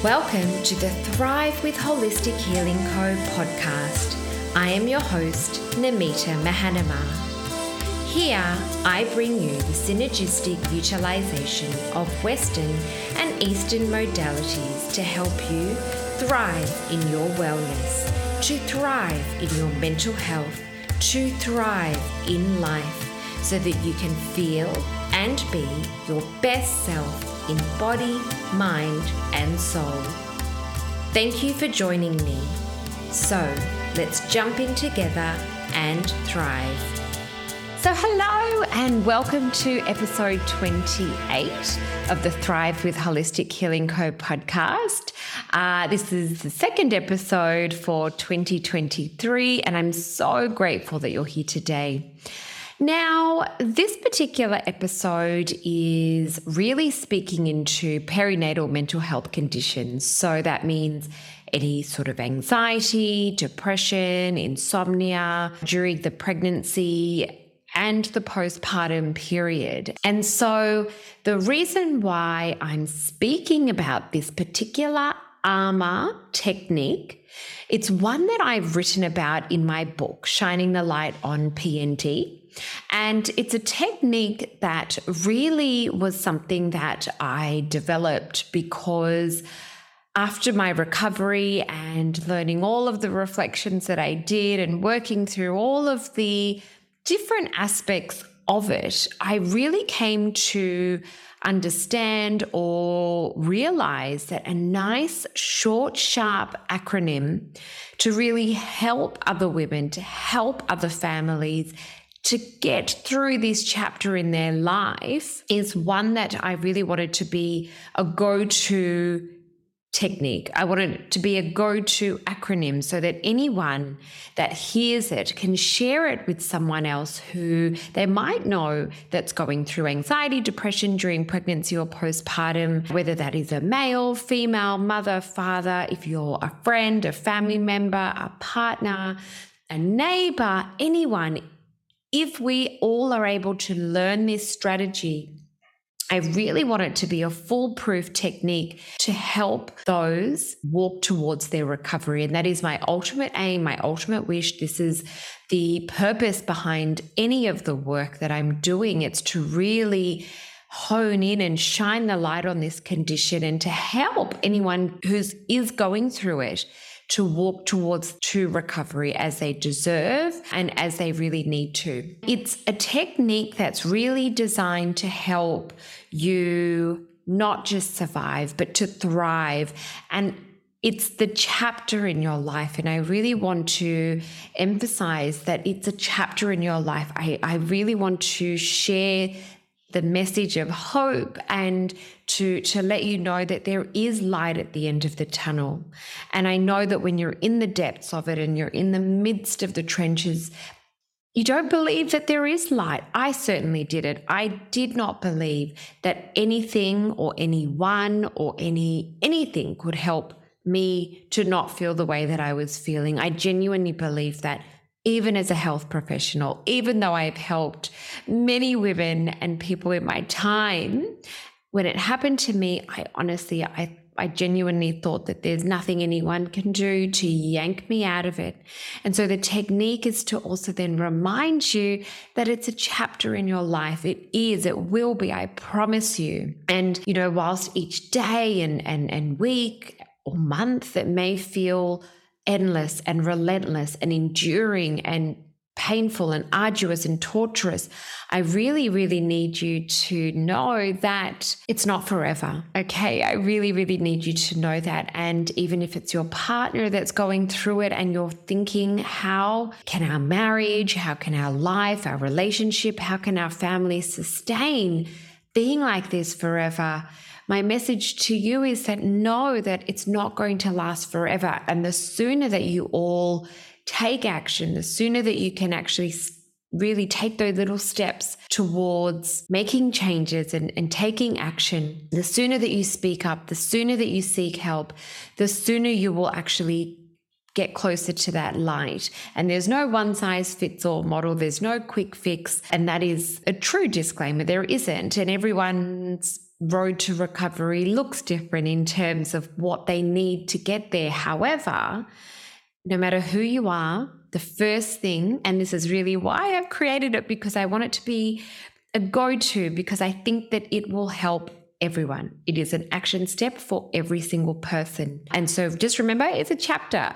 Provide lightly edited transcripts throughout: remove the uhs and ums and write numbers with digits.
Welcome to the Thrive with Holistic Healing Co podcast. I am your host, Namita Mahanama. Here, I bring you the synergistic utilization of Western and Eastern modalities to help you thrive in your wellness, to thrive in your mental health, to thrive in life, so that you can feel and be your best self in body, mind, and soul. Thank you for joining me. So let's jump in together and thrive. So hello and welcome to episode 28 of the Thrive with Holistic Healing Co podcast. This is the second episode for 2023 and I'm so grateful that you're here today. Now, this particular episode is really speaking into perinatal mental health conditions. So that means any sort of anxiety, depression, insomnia during the pregnancy and the postpartum period. And so the reason why I'm speaking about this particular ARMA technique, it's one that I've written about in my book, Shining the Light on PNT. And it's a technique that really was something that I developed because after my recovery and learning all of the reflections that I did and working through all of the different aspects of it, I really came to understand or realize that a nice, short, sharp acronym to really help other women, to help other families, to get through this chapter in their life is one that I really wanted to be a go-to technique. I wanted it to be a go-to acronym so that anyone that hears it can share it with someone else who they might know that's going through anxiety, depression during pregnancy or postpartum, whether that is a male, female, mother, father, if you're a friend, a family member, a partner, a neighbor, anyone. If we all are able to learn this strategy, I really want it to be a foolproof technique to help those walk towards their recovery. And that is my ultimate aim, my ultimate wish. This is the purpose behind any of the work that I'm doing. It's to really hone in and shine the light on this condition and to help anyone who is going through it to walk towards true recovery as they deserve and as they really need to. It's a technique that's really designed to help you not just survive, but to thrive. And it's the chapter in your life. And I really want to emphasize that it's a chapter in your life. I really want to share the message of hope and to let you know that there is light at the end of the tunnel. And I know that when you're in the depths of it and you're in the midst of the trenches, you don't believe that there is light. I certainly didn't. I did not believe that anything or anyone or anything could help me to not feel the way that I was feeling. I genuinely believed that. Even as a health professional, even though I've helped many women and people in my time, when it happened to me, I genuinely thought that there's nothing anyone can do to yank me out of it. And so the technique is to also then remind you that it's a chapter in your life. It is, it will be, I promise you. And, whilst each day and week or month, it may feel endless and relentless and enduring and painful and arduous and torturous, I really, really need you to know that it's not forever, okay? I really, really need you to know that. And even if it's your partner that's going through it and you're thinking, how can our marriage, how can our life, our relationship, how can our family sustain being like this forever? My message to you is that know that it's not going to last forever. And the sooner that you all take action, the sooner that you can actually really take those little steps towards making changes and taking action, the sooner that you speak up, the sooner that you seek help, the sooner you will actually get closer to that light. And there's no one size fits all model. There's no quick fix. And that is a true disclaimer. There isn't. And everyone's road to recovery looks different in terms of what they need to get there. However, no matter who you are, the first thing, and this is really why I've created it, because I want it to be a go-to, because I think that it will help everyone. It is an action step for every single person. And so just remember, it's a chapter,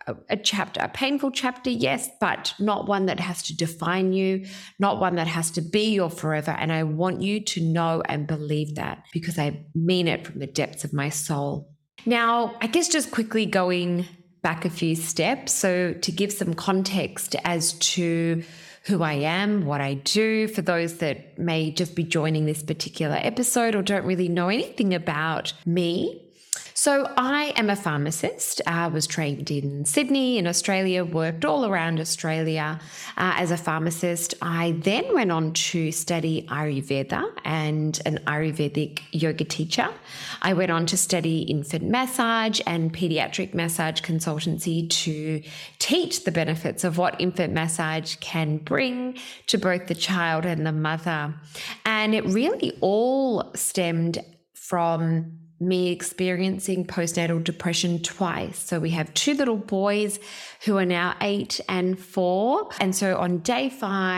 a painful chapter, yes, but not one that has to define you, not one that has to be your forever. And I want you to know and believe that, because I mean it from the depths of my soul. Now, I guess just quickly going back a few steps. So to give some context as to who I am, what I do, for those that may just be joining this particular episode or don't really know anything about me. So I am a pharmacist. I was trained in Sydney in Australia, worked all around Australia as a pharmacist. I then went on to study Ayurveda and an Ayurvedic yoga teacher. I went on to study infant massage and pediatric massage consultancy to teach the benefits of what infant massage can bring to both the child and the mother. And it really all stemmed from me experiencing postnatal depression twice. So we have two little boys who are now 8 and 4. And so on day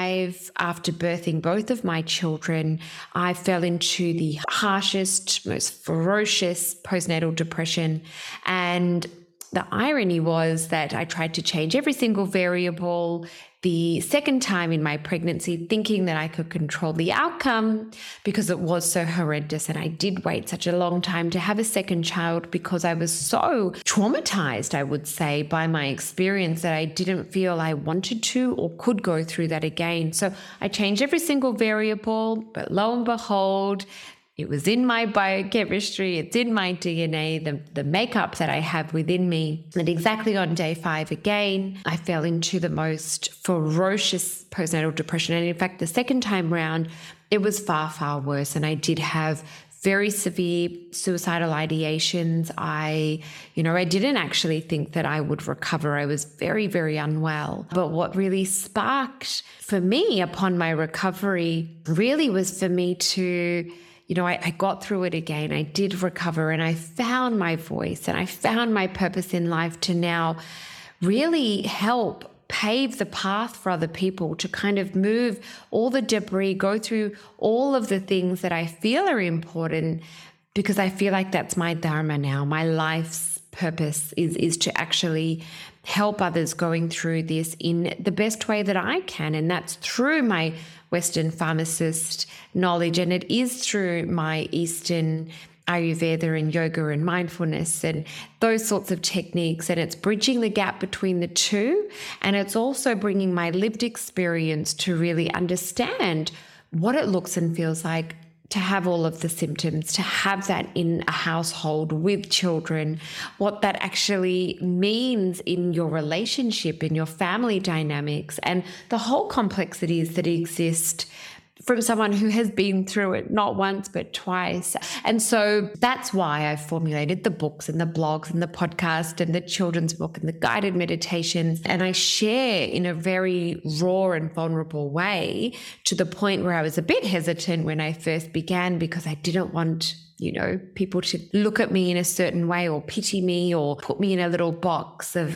5, after birthing both of my children, I fell into the harshest, most ferocious postnatal depression. And the irony was that I tried to change every single variable the second time in my pregnancy, thinking that I could control the outcome because it was so horrendous. And I did wait such a long time to have a second child because I was so traumatized, I would say, by my experience that I didn't feel I wanted to or could go through that again. So I changed every single variable, but lo and behold, it was in my biochemistry, it's in my DNA, the makeup that I have within me. And exactly on day 5 again, I fell into the most ferocious postnatal depression. And in fact, the second time round, it was far, far worse. And I did have very severe suicidal ideations. I didn't actually think that I would recover. I was very, very unwell. But what really sparked for me upon my recovery really was for me to I got through it again. I did recover and I found my voice and I found my purpose in life to now really help pave the path for other people to kind of move all the debris, go through all of the things that I feel are important, because I feel like that's my dharma now. My life's purpose is to actually help others going through this in the best way that I can. And that's through my Western pharmacist knowledge. And it is through my Eastern Ayurveda and yoga and mindfulness and those sorts of techniques. And it's bridging the gap between the two. And it's also bringing my lived experience to really understand what it looks and feels like to have all of the symptoms, to have that in a household with children, what that actually means in your relationship, in your family dynamics, and the whole complexities that exist from someone who has been through it not once but twice. And so that's why I formulated the books and the blogs and the podcast and the children's book and the guided meditations. And I share in a very raw and vulnerable way, to the point where I was a bit hesitant when I first began, because I didn't want people to look at me in a certain way or pity me or put me in a little box of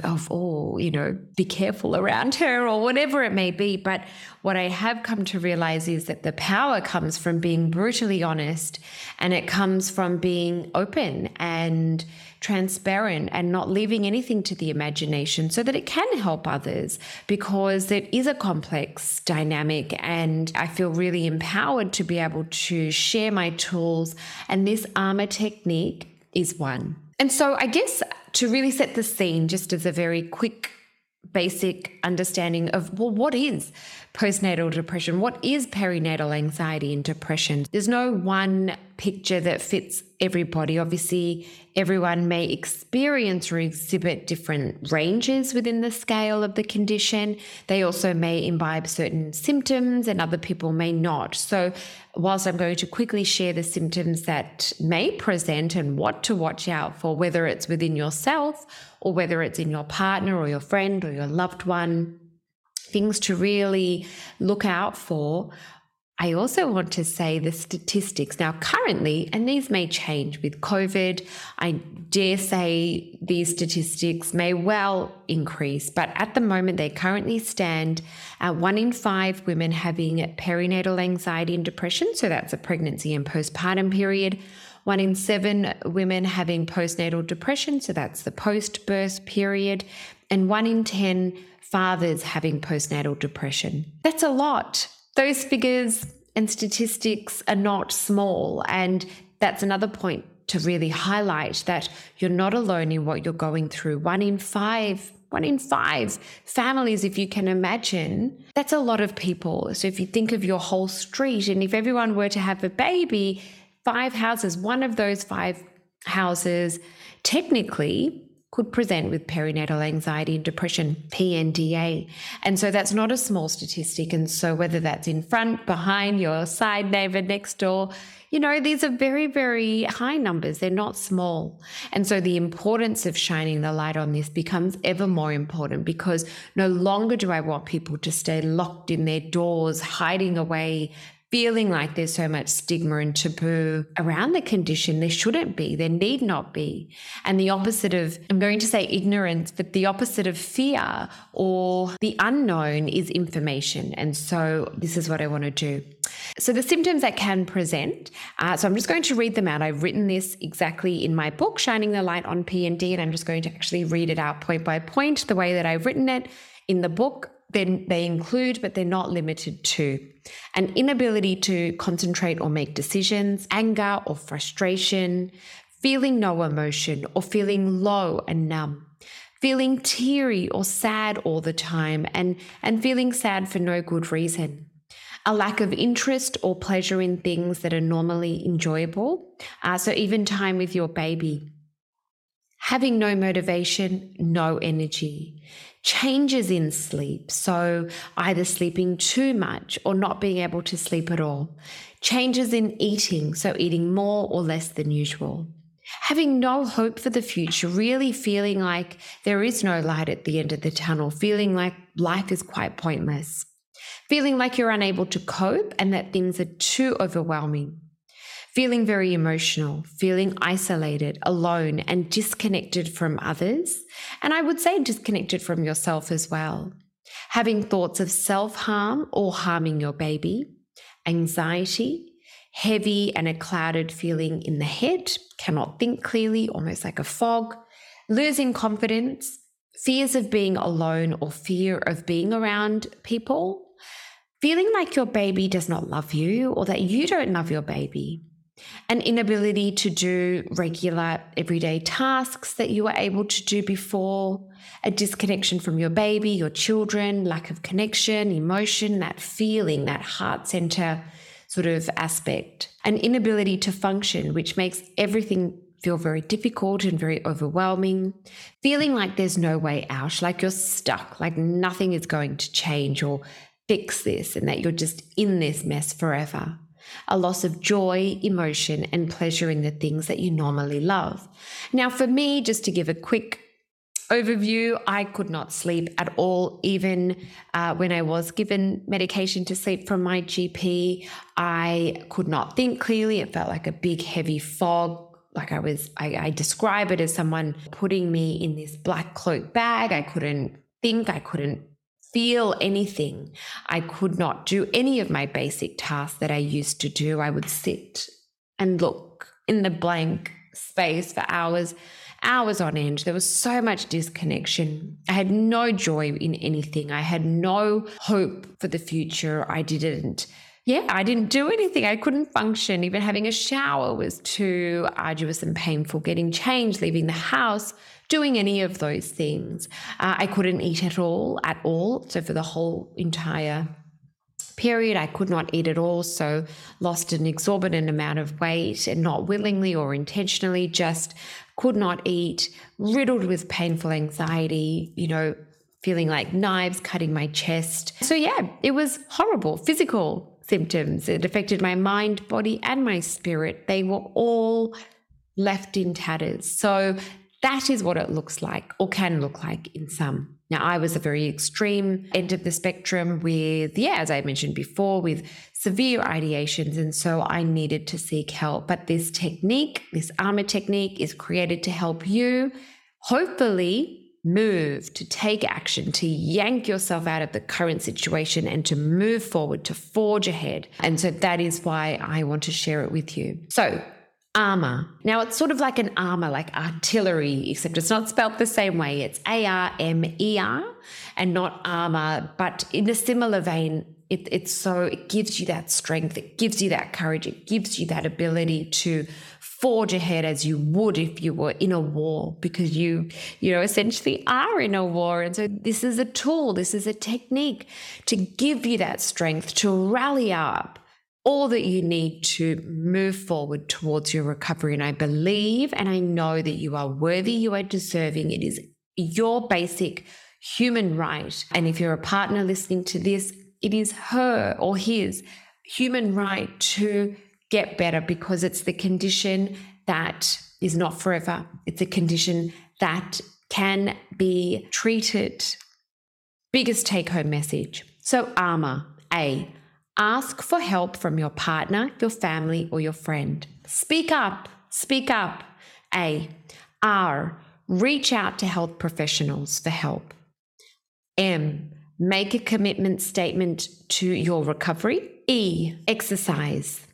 be careful around her or whatever it may be. But what I have come to realize is that the power comes from being brutally honest, and it comes from being open and transparent and not leaving anything to the imagination, so that it can help others, because it is a complex dynamic. And I feel really empowered to be able to share my tools, and this ARMA technique is one. And so I guess to really set the scene, just as a very quick basic understanding of, well, what is postnatal depression? What is perinatal anxiety and depression? There's no one picture that fits everybody. Obviously, everyone may experience or exhibit different ranges within the scale of the condition. They also may imbibe certain symptoms and other people may not. So whilst I'm going to quickly share the symptoms that may present and what to watch out for, whether it's within yourself or whether it's in your partner or your friend or your loved one, things to really look out for, I also want to say the statistics now currently, and these may change with COVID, I dare say these statistics may well increase, but at the moment they currently stand at 1 in 5 women having perinatal anxiety and depression. So that's a pregnancy and postpartum period. 1 in 7 women having postnatal depression. So that's the post-birth period. And 1 in 10 fathers having postnatal depression. That's a lot. Those figures and statistics are not small, and that's another point to really highlight that you're not alone in what you're going through. 1 in 5 families, if you can imagine, that's a lot of people. So if you think of your whole street, and if everyone were to have a baby, 5 houses, one of those 5 houses technically could present with perinatal anxiety and depression, PNDA. And so that's not a small statistic. And so whether that's in front, behind, your side neighbor, next door, these are very, very high numbers. They're not small. And so the importance of shining the light on this becomes ever more important, because no longer do I want people to stay locked in their doors, hiding away, feeling like there's so much stigma and taboo around the condition. There shouldn't be, there need not be. And the opposite of, I'm going to say ignorance, but the opposite of fear or the unknown is information. And so this is what I want to do. So the symptoms that can present, so I'm just going to read them out. I've written this exactly in my book, Shining the Light on PND, and I'm just going to actually read it out point by point the way that I've written it in the book. Then they include, but they're not limited to, an inability to concentrate or make decisions, anger or frustration, feeling no emotion or feeling low and numb, feeling teary or sad all the time and feeling sad for no good reason, a lack of interest or pleasure in things that are normally enjoyable, so even time with your baby, having no motivation, no energy, changes in sleep, so either sleeping too much or not being able to sleep at all, changes in eating, so eating more or less than usual, having no hope for the future, really feeling like there is no light at the end of the tunnel, feeling like life is quite pointless, feeling like you're unable to cope and that things are too overwhelming, feeling very emotional, feeling isolated, alone, and disconnected from others. And I would say disconnected from yourself as well. Having thoughts of self-harm or harming your baby, anxiety, heavy and a clouded feeling in the head, cannot think clearly, almost like a fog, losing confidence, fears of being alone or fear of being around people, feeling like your baby does not love you or that you don't love your baby, an inability to do regular everyday tasks that you were able to do before, a disconnection from your baby, your children, lack of connection, emotion, that feeling, that heart center sort of aspect, an inability to function, which makes everything feel very difficult and very overwhelming, feeling like there's no way out, like you're stuck, like nothing is going to change or fix this, and that you're just in this mess forever. A loss of joy, emotion, and pleasure in the things that you normally love. Now, for me, just to give a quick overview, I could not sleep at all, even when I was given medication to sleep from my GP. I could not think clearly. It felt like a big, heavy fog. Like I describe it as someone putting me in this black cloak bag. I couldn't think. I couldn't feel anything. I could not do any of my basic tasks that I used to do. I would sit and look in the blank space for hours on end. There was so much disconnection. I had no joy in anything. I had no hope for the future. I didn't do anything. I couldn't function. Even having a shower was too arduous and painful. Getting changed, leaving the house, doing any of those things. I couldn't eat at all. So for the whole entire period, I could not eat at all. So lost an exorbitant amount of weight, and not willingly or intentionally, just could not eat, riddled with painful anxiety, feeling like knives cutting my chest. So yeah, it was horrible. Physical symptoms. It affected my mind, body, and my spirit. They were all left in tatters. So That is what it looks like, or can look like in some. Now, I was a very extreme end of the spectrum with, as I mentioned before, with severe ideations. And so I needed to seek help. But this technique, this AMA technique, is created to help you hopefully move, to take action, to yank yourself out of the current situation and to move forward, to forge ahead. And so that is why I want to share it with you. So ARMOR. Now it's sort of like an armor, like artillery, except it's not spelled the same way. It's ARMER and not armor, but in a similar vein, it gives you that strength, it gives you that courage, it gives you that ability to forge ahead as you would if you were in a war, because you essentially are in a war. And so this is a tool, this is a technique to give you that strength, to rally up all that you need to move forward towards your recovery. And I believe and I know that you are worthy, you are deserving. It is your basic human right. And if you're a partner listening to this, it is her or his human right to get better, because it's the condition that is not forever. It's a condition that can be treated. Biggest take-home message. So ARMOR. A, ask for help from your partner, your family, or your friend. Speak up. Speak up. A. R, reach out to health professionals for help. M, make a commitment statement to your recovery. E, exercise.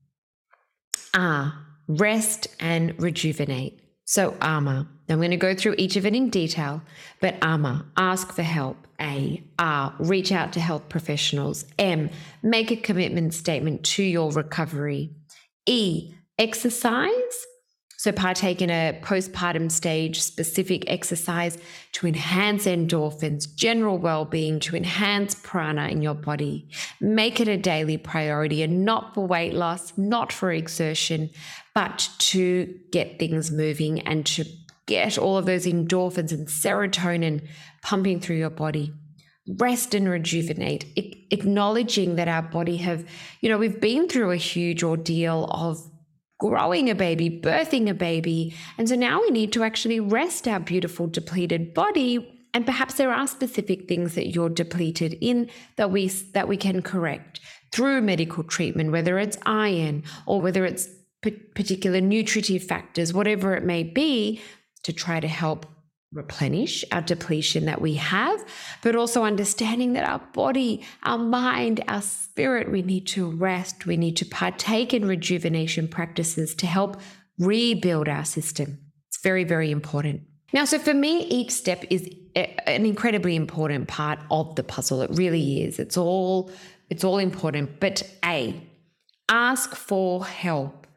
R, rest and rejuvenate. So ARMOR. I'm going to go through each of it in detail, but ARMOR, ask for help. A, R, reach out to health professionals. M, make a commitment statement to your recovery. E, exercise. So partake in a postpartum stage specific exercise to enhance endorphins, general well-being, to enhance prana in your body. Make it a daily priority, and not for weight loss, not for exertion, but to get things moving and to get all of those endorphins and serotonin pumping through your body. Rest and rejuvenate, acknowledging that our body we've been through a huge ordeal of growing a baby, birthing a baby. And so now we need to actually rest our beautiful depleted body. And perhaps there are specific things that you're depleted in that we can correct through medical treatment, whether it's iron or whether it's particular nutritive factors, whatever it may be, to try to help replenish our depletion that we have, but also understanding that our body, our mind, our spirit, we need to rest. We need to partake in rejuvenation practices to help rebuild our system. It's very, very important. Now, so for me, each step is an incredibly important part of the puzzle. It really is. It's all important. But A, ask for help.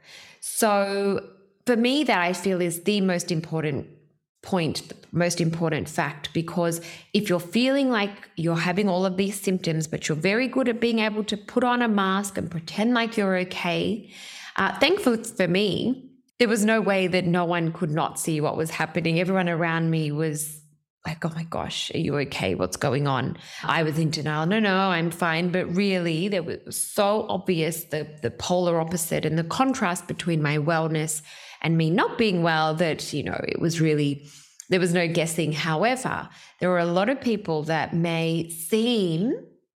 So for me, that I feel is the most important point, the most important fact, because if you're feeling like you're having all of these symptoms, but you're very good at being able to put on a mask and pretend like you're okay, thankfully for me, there was no way that no one could not see what was happening. Everyone around me was like, oh my gosh, are you okay? What's going on? I was in denial. No, I'm fine. But really, there was so obvious the polar opposite and the contrast between my wellness and me not being well that, it was really, there was no guessing. However, there were a lot of people that may seem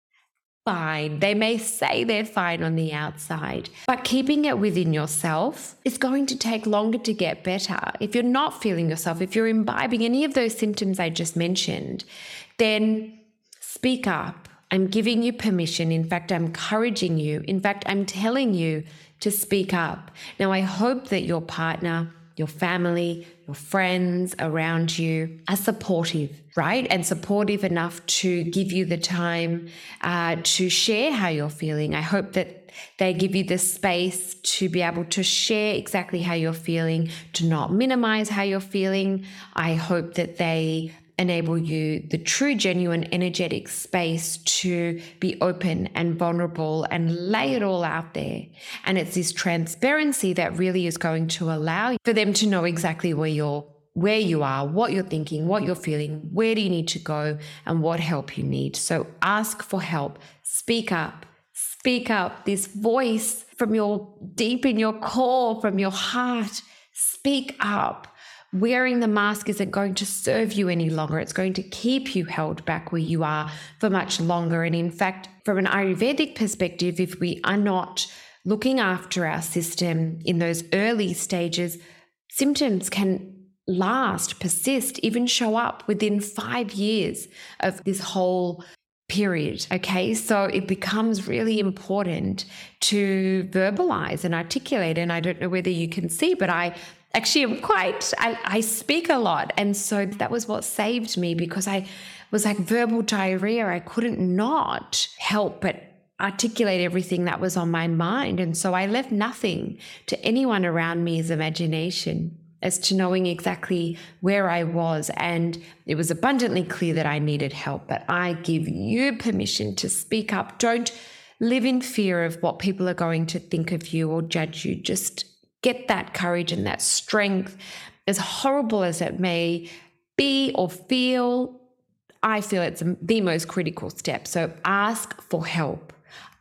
fine. They may say they're fine on the outside, but keeping it within yourself is going to take longer to get better. If you're not feeling yourself, if you're imbibing any of those symptoms I just mentioned, then speak up. I'm giving you permission. In fact, I'm encouraging you. In fact, I'm telling you to speak up. Now, I hope that your partner, your family, your friends around you are supportive, right? And supportive enough to give you the time to share how you're feeling. I hope that they give you the space to be able to share exactly how you're feeling, to not minimize how you're feeling. I hope that they enable you the true, genuine, energetic space to be open and vulnerable and lay it all out there. And it's this transparency that really is going to allow for them to know exactly where you are, what you're thinking, what you're feeling, where do you need to go, and what help you need. So ask for help. Speak up. Speak up. This voice from deep in your core, from your heart. Speak up. wearing the mask isn't going to serve you any longer. It's going to keep you held back where you are for much longer. And in fact, from an Ayurvedic perspective, if we are not looking after our system in those early stages, symptoms can last, persist, even show up within 5 years of this whole period. Okay, so it becomes really important to verbalize and articulate. And I don't know whether you can see, but I speak a lot. And so that was what saved me, because I was like verbal diarrhea. I couldn't not help but articulate everything that was on my mind. And so I left nothing to anyone around me's imagination as to knowing exactly where I was. And it was abundantly clear that I needed help. But I give you permission to speak up. Don't live in fear of what people are going to think of you or judge you. Just get that courage and that strength. As horrible as it may be or feel, I feel it's the most critical step. So ask for help.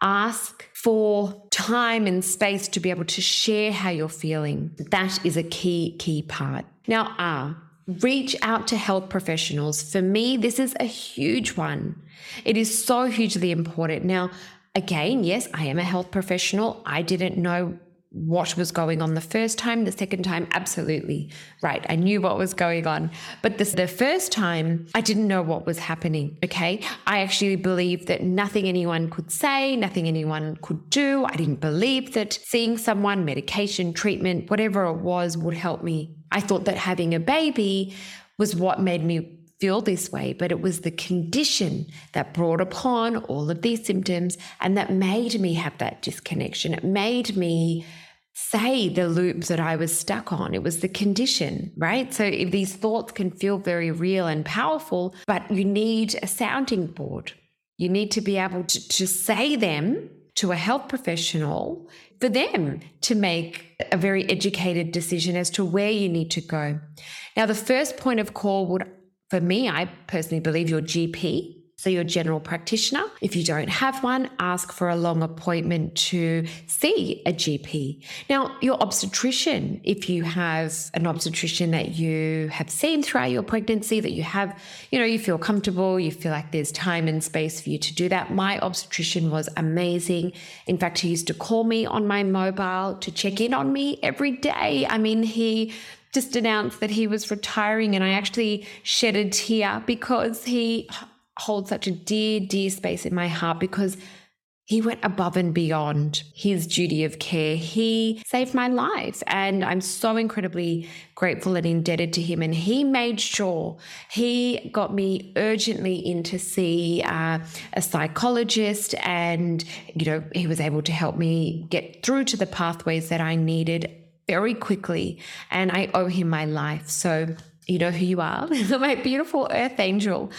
Ask for time and space to be able to share how you're feeling. That is a key part. Now, reach out to health professionals. For me, this is a huge one. It is so hugely important. Now, again, yes, I am a health professional. I didn't know what was going on the first time. The second time, absolutely right. I knew what was going on. But the first time, I didn't know what was happening, okay? I actually believed that nothing anyone could say, nothing anyone could do. I didn't believe that seeing someone, medication, treatment, whatever it was, would help me. I thought that having a baby was what made me feel this way, but it was the condition that brought upon all of these symptoms and that made me have that disconnection. It made me say the loops that I was stuck on. It was the condition, right? So if these thoughts can feel very real and powerful, but you need a sounding board. You need to be able to say them to a health professional for them to make a very educated decision as to where you need to go. Now, the first point of call would, for me, I personally believe, your GP, so your general practitioner. If you don't have one, ask for a long appointment to see a GP. Now, your obstetrician, if you have an obstetrician that you have seen throughout your pregnancy, that you have, you feel comfortable, you feel like there's time and space for you to do that. My obstetrician was amazing. In fact, he used to call me on my mobile to check in on me every day. I mean, he just announced that he was retiring, and I actually shed a tear because he holds such a dear space in my heart, because he went above and beyond his duty of care. He saved my life, and I'm so incredibly grateful and indebted to him. And he made sure he got me urgently in to see a psychologist, and he was able to help me get through to the pathways that I needed very quickly, and I owe him my life. So you know who you are, my beautiful earth angel.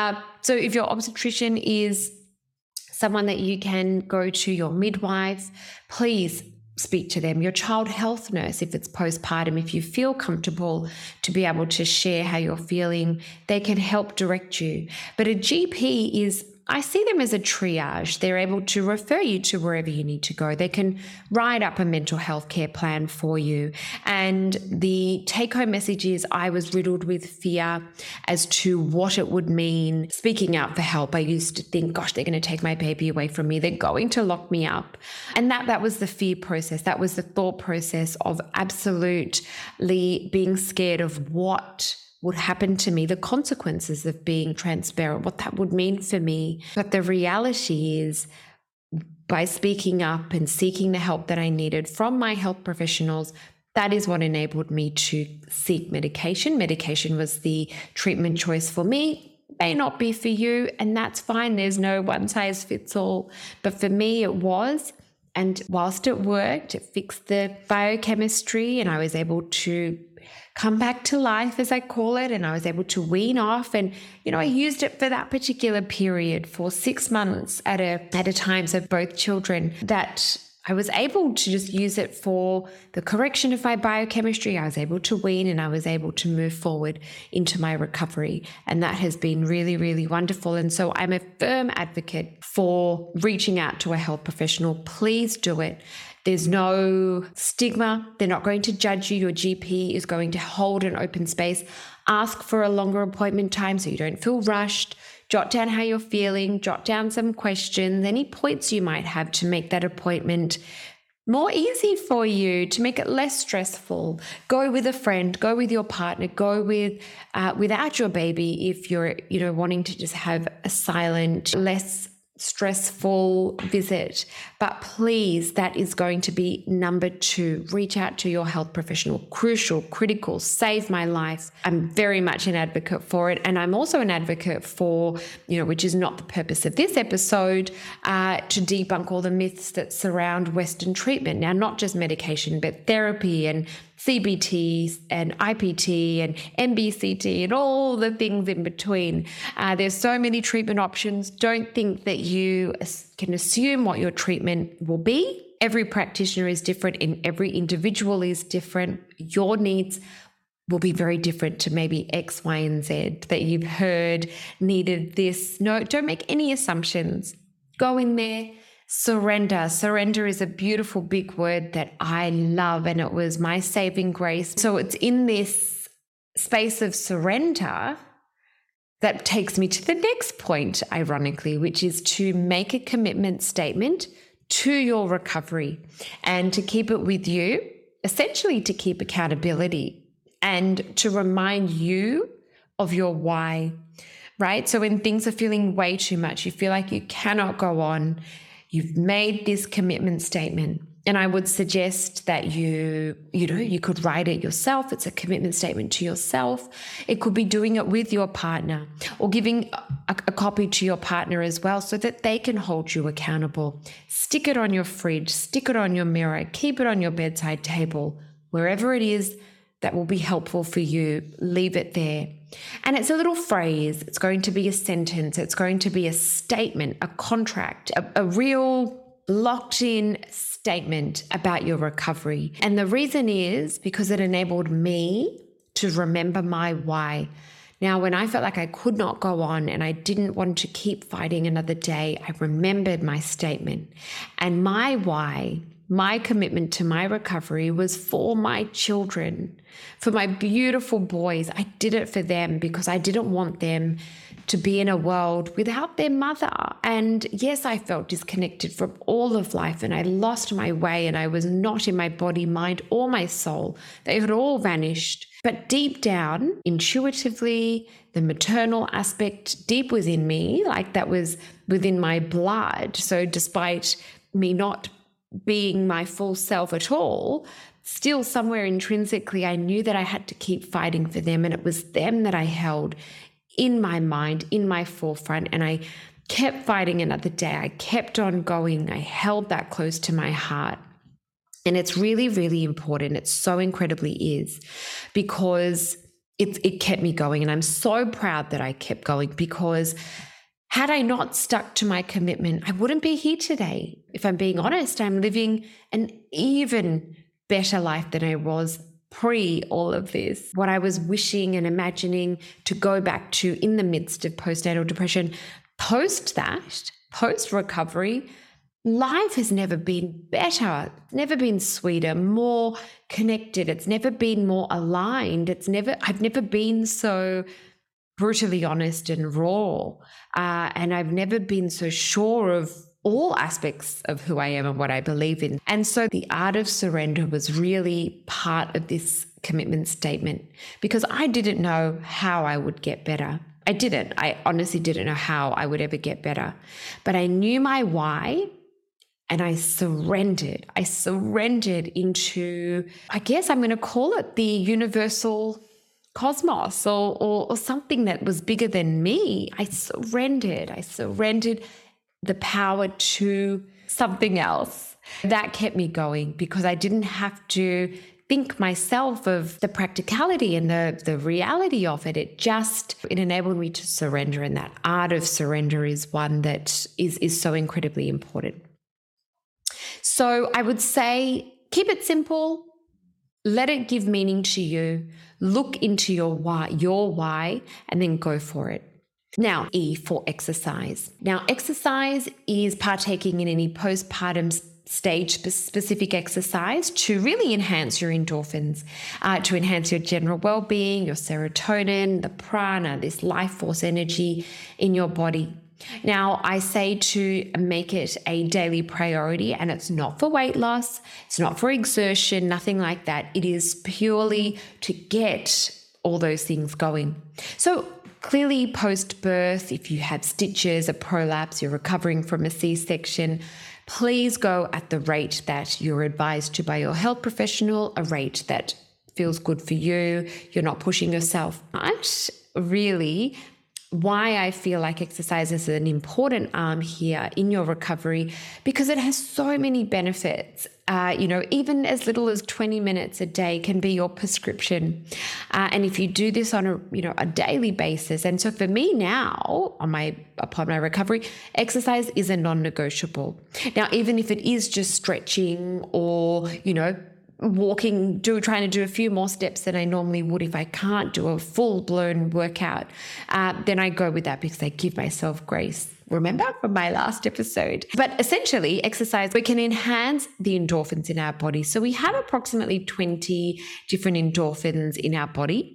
So if your obstetrician is someone that you can go to, your midwife, please speak to them. Your child health nurse, if it's postpartum, if you feel comfortable to be able to share how you're feeling, they can help direct you. But a GP is, I see them as a triage. They're able to refer you to wherever you need to go. They can write up a mental health care plan for you. And the take-home message is, I was riddled with fear as to what it would mean speaking out for help. I used to think, gosh, they're going to take my baby away from me. They're going to lock me up. And that was the fear process. That was the thought process of absolutely being scared of what would happen to me, the consequences of being transparent, what that would mean for me. But the reality is, by speaking up and seeking the help that I needed from my health professionals, that is what enabled me to seek medication. Medication was the treatment choice for me. May not be for you, and that's fine. There's no one size fits all. But for me, it was. And whilst it worked, it fixed the biochemistry, and I was able to come back to life, as I call it, and I was able to wean off. And, I used it for that particular period for 6 months at a time, so both children, that I was able to just use it for the correction of my biochemistry. I was able to wean, and I was able to move forward into my recovery. And that has been really, really wonderful. And so I'm a firm advocate for reaching out to a health professional. Please do it. There's no stigma. They're not going to judge you. Your GP is going to hold an open space. Ask for a longer appointment time so you don't feel rushed. Jot down how you're feeling. Jot down some questions, any points you might have to make that appointment more easy for you, to make it less stressful. Go with a friend, go with your partner, go with without your baby if you're wanting to just have a silent, less stressful visit. But please, that is going to be number 2. Reach out to your health professional. Crucial, critical, save my life. I'm very much an advocate for it. And I'm also an advocate for, which is not the purpose of this episode, to debunk all the myths that surround Western treatment. Now, not just medication, but therapy and CBT and IPT and MBCT and all the things in between. There's so many treatment options. Don't think that you can assume what your treatment will be. Every practitioner is different and every individual is different. Your needs will be very different to maybe X, Y, and Z that you've heard needed this. No, don't make any assumptions. Go in there. Surrender. Surrender is a beautiful big word that I love, and it was my saving grace. So it's in this space of surrender that takes me to the next point, ironically, which is to make a commitment statement to your recovery and to keep it with you, essentially to keep accountability and to remind you of your why, right? So when things are feeling way too much, you feel like you cannot go on, you've made this commitment statement. And I would suggest that you could write it yourself. It's a commitment statement to yourself. It could be doing it with your partner or giving a copy to your partner as well so that they can hold you accountable. Stick it on your fridge, stick it on your mirror, keep it on your bedside table, wherever it is that will be helpful for you, leave it there. And it's a little phrase. It's going to be a sentence. It's going to be a statement, a contract, a real locked in statement about your recovery. And the reason is because it enabled me to remember my why. Now, when I felt like I could not go on and I didn't want to keep fighting another day, I remembered my statement. And my why, my commitment to my recovery was for my children, for my beautiful boys. I did it for them because I didn't want them to be in a world without their mother. And yes, I felt disconnected from all of life and I lost my way and I was not in my body, mind, or my soul. They had all vanished. But deep down, intuitively, the maternal aspect deep within me, like that was within my blood. So despite me not being my full self at all, still somewhere intrinsically, I knew that I had to keep fighting for them. And it was them that I held in my mind, in my forefront. And I kept fighting another day. I kept on going. I held that close to my heart. And it's really, really important. It so incredibly is because it kept me going. And I'm so proud that I kept going because had I not stuck to my commitment, I wouldn't be here today. If I'm being honest, I'm living an even better life than I was pre all of this. What I was wishing and imagining to go back to in the midst of postnatal depression, post recovery, life has never been better, never been sweeter, more connected. It's never been more aligned. I've never been so brutally honest and raw. And I've never been so sure of all aspects of who I am and what I believe in. And so the art of surrender was really part of this commitment statement because I didn't know how I would get better. I honestly didn't know how I would ever get better. But I knew my why and I surrendered. I surrendered into, I guess I'm going to call it the universal cosmos or something that was bigger than me. I surrendered the power to something else. That kept me going because I didn't have to think myself of the practicality and the reality of it. It enabled me to surrender. And that art of surrender is one that is so incredibly important. So I would say keep it simple. Let it give meaning to you. Look into your why, and then go for it. Now, E for exercise. Now, exercise is partaking in any postpartum stage-specific exercise to really enhance your endorphins, to enhance your general well-being, your serotonin, the prana, this life force energy in your body. Now, I say to make it a daily priority, and it's not for weight loss, it's not for exertion, nothing like that. It is purely to get all those things going. So clearly post-birth, if you have stitches, a prolapse, you're recovering from a C-section, please go at the rate that you're advised to by your health professional, a rate that feels good for you, you're not pushing yourself. But really, why I feel like exercise is an important arm here in your recovery, because it has so many benefits. Even as little as 20 minutes a day can be your prescription. And if you do this on a daily basis, and so for me now, upon my recovery, exercise is a non-negotiable. Now, even if it is just stretching or, walking, trying to do a few more steps than I normally would if I can't do a full-blown workout, then I go with that because I give myself grace. Remember from my last episode? But essentially, exercise, we can enhance the endorphins in our body. So we have approximately 20 different endorphins in our body.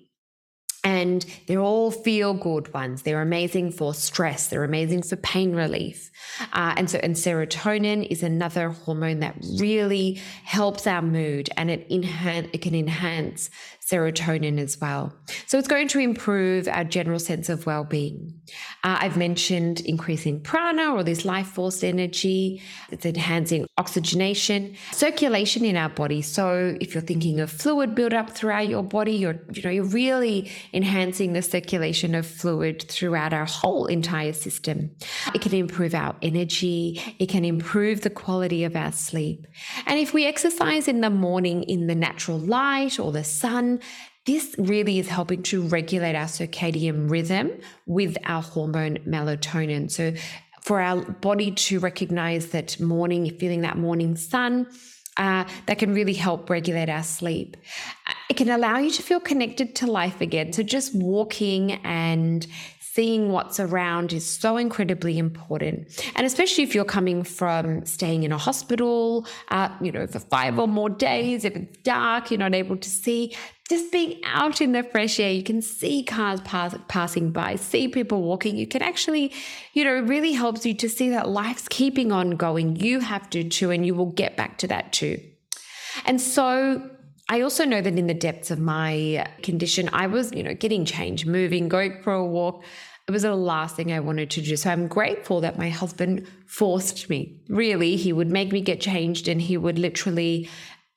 And they're all feel-good ones. They're amazing for stress. They're amazing for pain relief. And serotonin is another hormone that really helps our mood, and it can enhance serotonin as well. So it's going to improve our general sense of well-being. I've mentioned increasing prana, or this life force energy. It's enhancing oxygenation, circulation in our body. So if you're thinking of fluid buildup throughout your body, you're really enhancing the circulation of fluid throughout our whole entire system. It can improve our energy. It can improve the quality of our sleep. And if we exercise in the morning in the natural light or the sun, this really is helping to regulate our circadian rhythm with our hormone melatonin. So for our body to recognize that feeling that morning sun, that can really help regulate our sleep. It can allow you to feel connected to life again. So just walking and seeing what's around is so incredibly important. And especially if you're coming from staying in a hospital, for 5 or more days, if it's dark, you're not able to see, just being out in the fresh air, you can see cars passing by, see people walking. You can actually, it really helps you to see that life's keeping on going. You have to too, and you will get back to that too. And so I also know that in the depths of my condition, I was, getting changed, moving, going for a walk. It was the last thing I wanted to do. So I'm grateful that my husband forced me. Really, he would make me get changed, and he would literally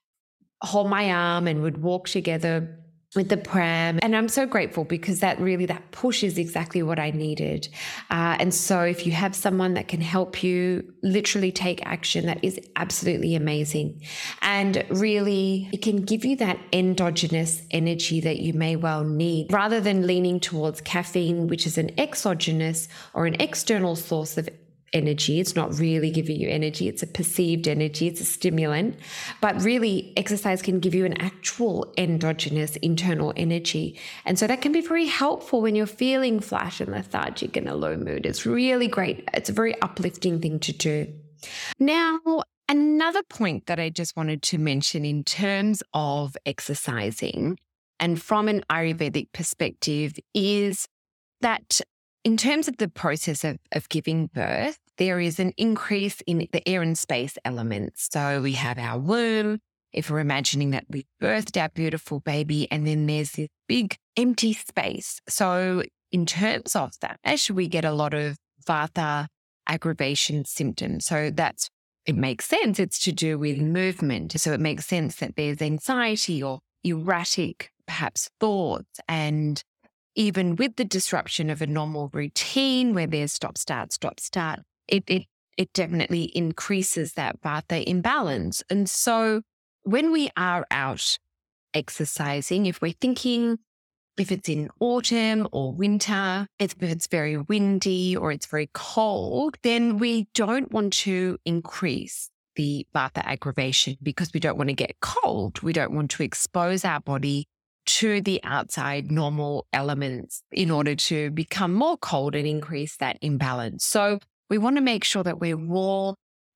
hold my arm and would walk together with the pram. And I'm so grateful because that push is exactly what I needed. And so if you have someone that can help you literally take action, that is absolutely amazing. And really, it can give you that endogenous energy that you may well need, rather than leaning towards caffeine, which is an exogenous or an external source of energy. It's not really giving you energy. It's a perceived energy. It's a stimulant. But really, exercise can give you an actual endogenous internal energy. And so that can be very helpful when you're feeling flat and lethargic in a low mood. It's really great. It's a very uplifting thing to do. Now, another point that I just wanted to mention in terms of exercising and from an Ayurvedic perspective is that in terms of the process of giving birth, there is an increase in the air and space elements. So we have our womb, if we're imagining that we birthed our beautiful baby, and then there's this big empty space. So in terms of that, we get a lot of Vata aggravation symptoms. So it makes sense. It's to do with movement. So it makes sense that there's anxiety or erratic, perhaps, thoughts, and even with the disruption of a normal routine where there's stop, start, it definitely increases that Vata imbalance. And so when we are out exercising, if we're thinking, if it's in autumn or winter, if it's very windy or it's very cold, then we don't want to increase the Vata aggravation because we don't want to get cold. We don't want to expose our body to the outside normal elements in order to become more cold and increase that imbalance. So we want to make sure that we're warm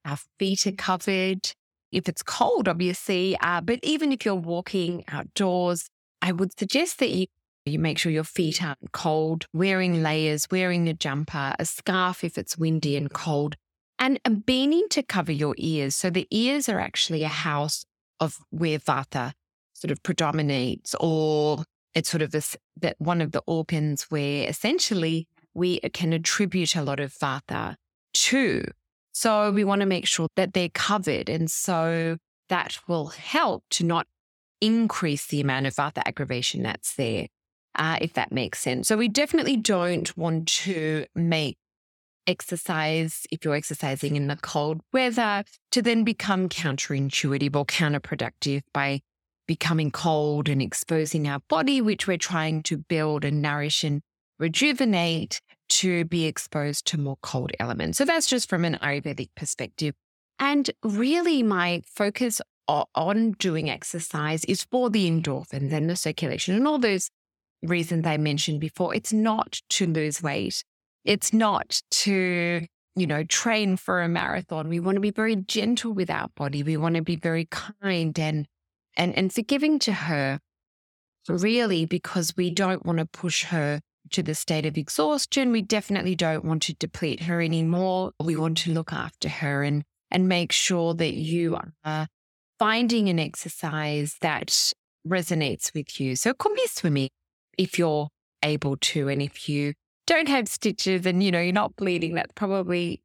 Our feet are covered. If it's cold, obviously, but even if you're walking outdoors, I would suggest that you make sure your feet aren't cold, wearing layers, wearing a jumper, a scarf if it's windy and cold, and a beanie to cover your ears. So the ears are actually a house of where Vata sort of predominates, or it's sort of that one of the organs where essentially we can attribute a lot of Vata to. So we want to make sure that they're covered. And so that will help to not increase the amount of Vata aggravation that's there, if that makes sense. So we definitely don't want to make exercise, if you're exercising in the cold weather, to then become counterintuitive or counterproductive by becoming cold and exposing our body, which we're trying to build and nourish and rejuvenate, to be exposed to more cold elements. So that's just from an Ayurvedic perspective. And really my focus on doing exercise is for the endorphins and the circulation and all those reasons I mentioned before. It's not to lose weight. It's not to, train for a marathon. We want to be very gentle with our body. We want to be very kind and forgiving to her, really, because we don't want to push her to the state of exhaustion. We definitely don't want to deplete her anymore. We want to look after her and make sure that you are finding an exercise that resonates with you. So it could be swimming if you're able to, and if you don't have stitches and, you're not bleeding, that's probably,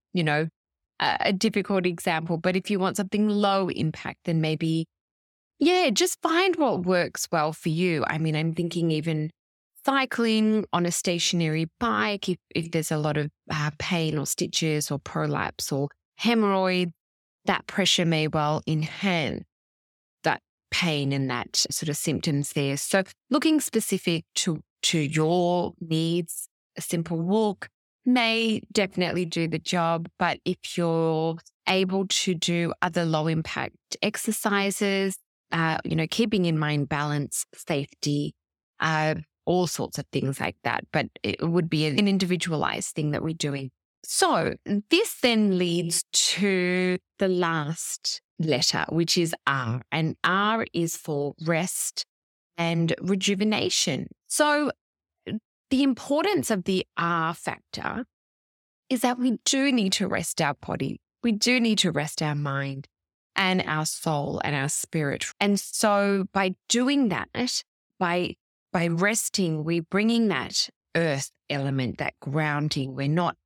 a difficult example. But if you want something low impact, then maybe, just find what works well for you. I mean, I'm thinking even cycling on a stationary bike, if there's a lot of pain or stitches or prolapse or hemorrhoid, that pressure may well enhance that pain and that sort of symptoms there. So looking specific to your needs, a simple walk may definitely do the job. But if you're able to do other low impact exercises, keeping in mind balance, safety, all sorts of things like that. But it would be an individualized thing that we're doing. So this then leads to the last letter, which is R. And R is for rest and rejuvenation. So the importance of the R factor is that we do need to rest our body. We do need to rest our mind and our soul and our spirit. And so by doing that, by resting, we're bringing that earth element, that grounding. We're not,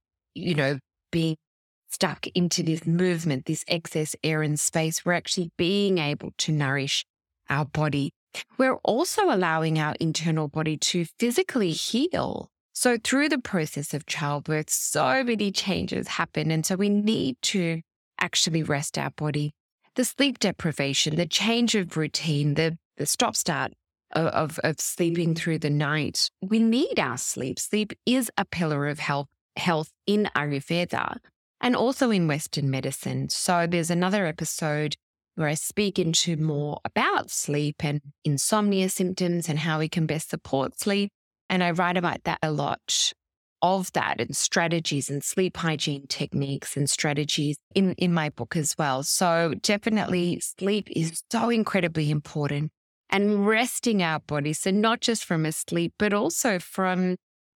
being stuck into this movement, this excess air and space. We're actually being able to nourish our body. We're also allowing our internal body to physically heal. So through the process of childbirth, so many changes happen. And so we need to actually rest our body. The sleep deprivation, the change of routine, the stop-start of sleeping through the night. We need our sleep. Sleep is a pillar of health in Ayurveda and also in Western medicine. So there's another episode where I speak into more about sleep and insomnia symptoms and how we can best support sleep. And I write about that a lot, of that, and strategies and sleep hygiene techniques and strategies in my book as well. So definitely sleep is so incredibly important, and resting our body. So not just from a sleep, but also from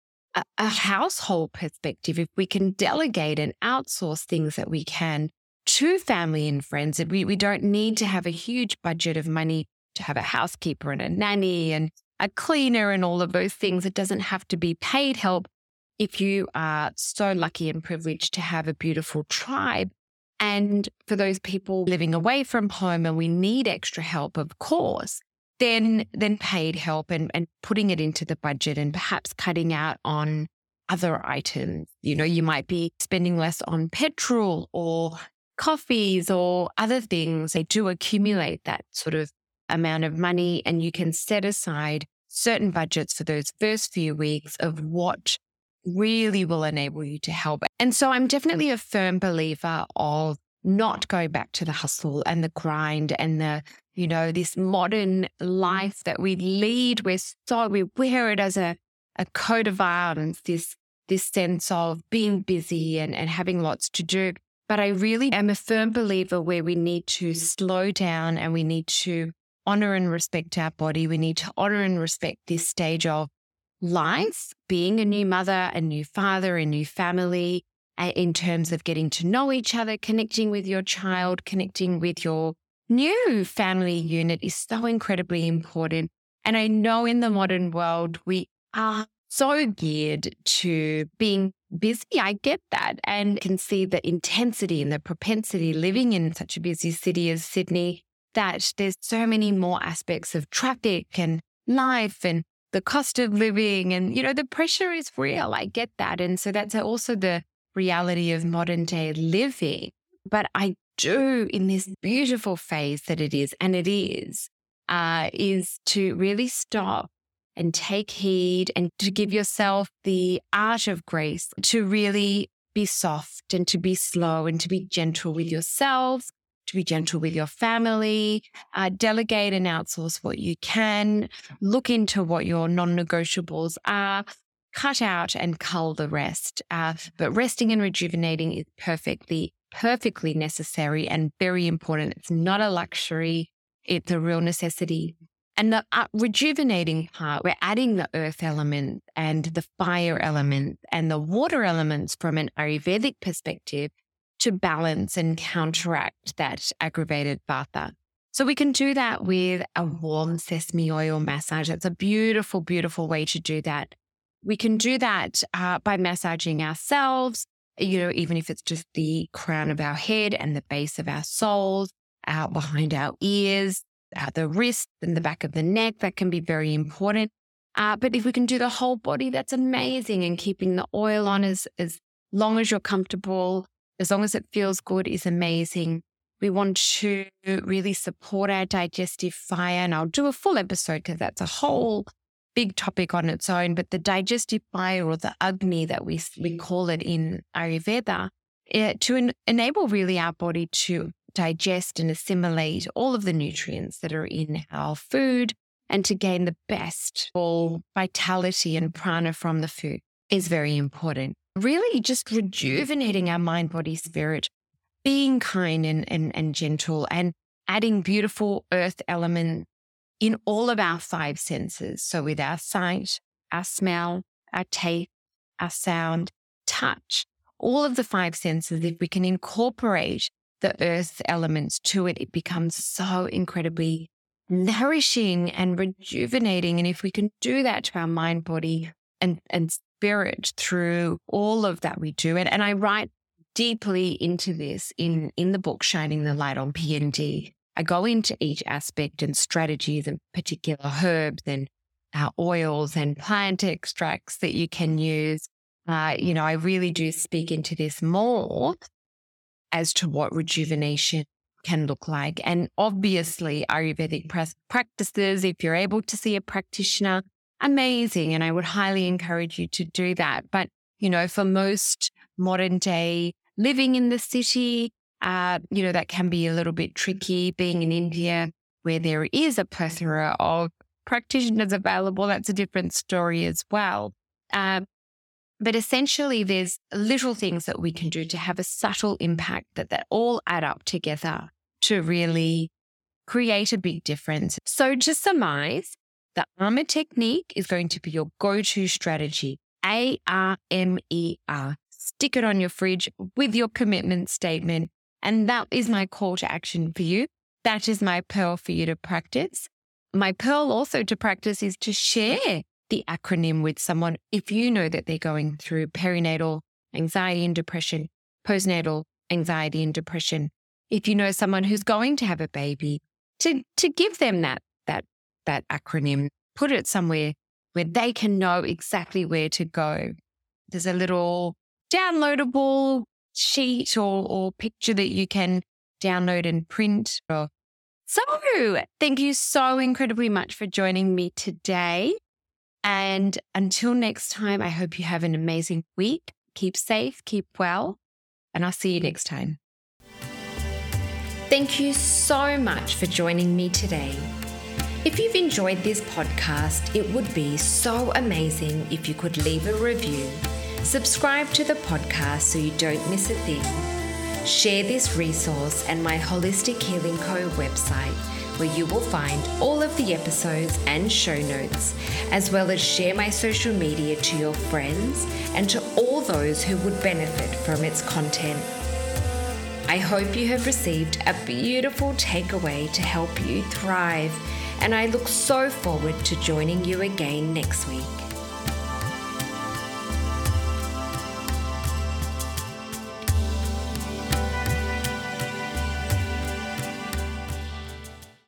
a household perspective. If we can delegate and outsource things that we can to family and friends, and we don't need to have a huge budget of money to have a housekeeper and a nanny and a cleaner and all of those things. It doesn't have to be paid help. If you are so lucky and privileged to have a beautiful tribe, and for those people living away from home and we need extra help, of course, then paid help and putting it into the budget and perhaps cutting out on other items. You might be spending less on petrol or coffees or other things. They do accumulate that sort of amount of money, and you can set aside certain budgets for those first few weeks of what really will enable you to help. And so I'm definitely a firm believer of not going back to the hustle and the grind and the, this modern life that we lead. We wear it as a coat of arms, this sense of being busy and having lots to do. But I really am a firm believer where we need to slow down and we need to honor and respect our body. We need to honor and respect this stage of life, being a new mother, a new father, a new family, in terms of getting to know each other, connecting with your child, connecting with your new family unit is so incredibly important. And I know in the modern world, we are so geared to being busy. I get that and can see the intensity and the propensity living in such a busy city as Sydney, that there's so many more aspects of traffic and life and the cost of living and, the pressure is real. I get that. And so that's also the reality of modern day living. But I do, in this beautiful phase that it is, and it is to really stop and take heed and to give yourself the art of grace, to really be soft and to be slow and to be gentle with yourself, to be gentle with your family, delegate and outsource what you can, look into what your non-negotiables are, cut out and cull the rest. But resting and rejuvenating is perfectly necessary and very important. It's not a luxury. It's a real necessity. And the rejuvenating part, we're adding the earth element and the fire element and the water elements from an Ayurvedic perspective to balance and counteract that aggravated vata. So we can do that with a warm sesame oil massage. That's a beautiful, beautiful way to do that. We can do that by massaging ourselves, even if it's just the crown of our head and the base of our soles, out behind our ears, the wrist and the back of the neck. That can be very important. But if we can do the whole body, that's amazing. And keeping the oil on as long as you're comfortable, as long as it feels good, is amazing. We want to really support our digestive fire. And I'll do a full episode because that's a whole big topic on its own. But the digestive fire, or the Agni that we call it in Ayurveda, to enable really our body to digest and assimilate all of the nutrients that are in our food and to gain the best all vitality and prana from the food is very important. Really just rejuvenating our mind, body, spirit, being kind and gentle, and adding beautiful earth elements in all of our five senses. So with our sight, our smell, our taste, our sound, touch, all of the five senses, if we can incorporate the earth elements to it, it becomes so incredibly nourishing and rejuvenating. And if we can do that to our mind, body, and spirit through all of that we do, and I write deeply into this in the book, Shining the Light on PND. I go into each aspect and strategies and particular herbs and oils and plant extracts that you can use. I really do speak into this more as to what rejuvenation can look like. And obviously, Ayurvedic practices, if you're able to see a practitioner, amazing. And I would highly encourage you to do that. But, for most modern day living in the city, that can be a little bit tricky. Being in India, where there is a plethora of practitioners available, that's a different story as well. But essentially, there's little things that we can do to have a subtle impact that all add up together to really create a big difference. So to surmise, the ARMER technique is going to be your go-to strategy, ARMER. Stick it on your fridge with your commitment statement. And that is my call to action for you. That is my pearl for you to practice. My pearl also to practice is to share the acronym with someone if you know that they're going through perinatal anxiety and depression, postnatal anxiety and depression. If you know someone who's going to have a baby, to give them that acronym, put it somewhere where they can know exactly where to go. There's a little downloadable sheet or picture that you can download and print. So thank you so incredibly much for joining me today. And until next time, I hope you have an amazing week. Keep safe, keep well, and I'll see you next time. Thank you so much for joining me today. If you've enjoyed this podcast, it would be so amazing if you could leave a review, subscribe to the podcast so you don't miss a thing, Share this resource and my Holistic Healing Co. website, where you will find all of the episodes and show notes, as well as share my social media to your friends and to all those who would benefit from its content. I hope you have received a beautiful takeaway to help you thrive, and I look so forward to joining you again next week.